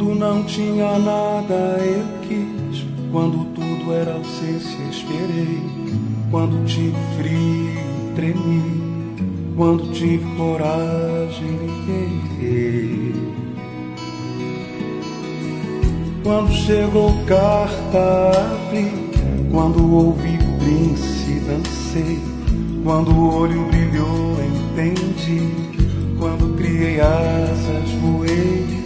Quando não tinha nada eu quis, quando tudo era ausência esperei, quando tive frio tremi, quando tive coragem liguei. Quando chegou carta abri, quando ouvi príncipe dancei, quando o olho brilhou entendi, quando criei asas voei.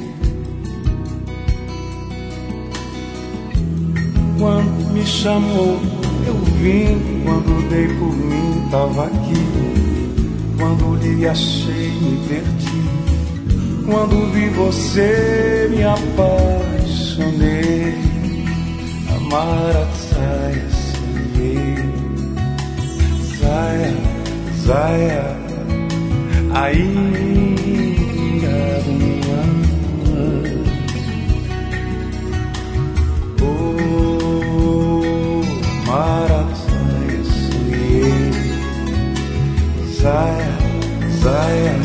Quando me chamou, eu vim. Quando dei por mim, tava aqui. Quando lhe achei, me perdi. Quando vi você, me apaixonei. Amara saia, sonhei. Saia, saia, ainda uma. Saia, sonhei. Saia, saia,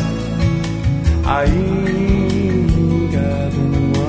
ainda uma.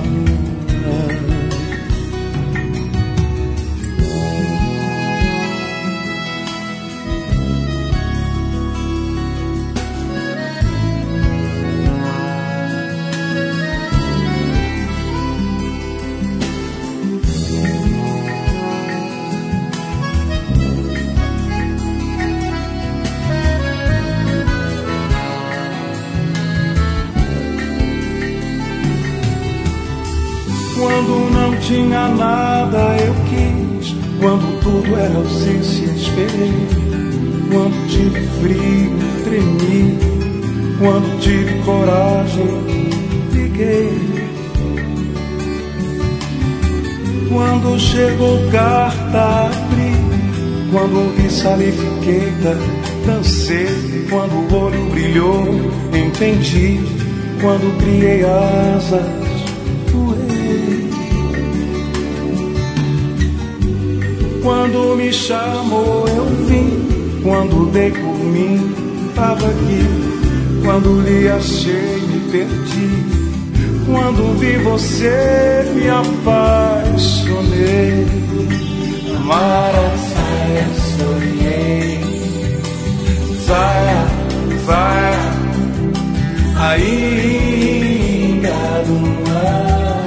Quando não tinha nada eu quis, quando tudo era ausência esperei, quando tive frio tremi, quando tive coragem liguei. Quando chegou carta abri, quando ouvi salifiquei, dancei, quando o olho brilhou entendi, quando criei asas quando me chamou eu vim, quando dei por mim tava aqui, quando lhe achei me perdi, quando vi você me apaixonei. Amara saia, sonhei. Saia, saia, ainda do mar.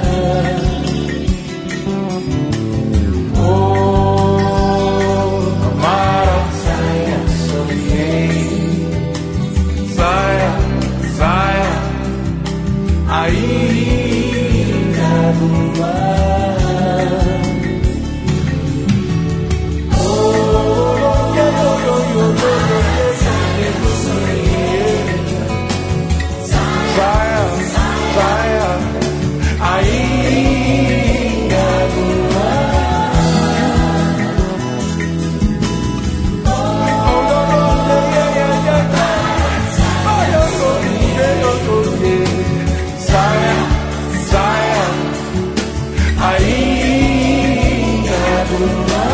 Ainda no ar. Oh, saia, saia, ainda no ar. Saia, saia, ainda do mar.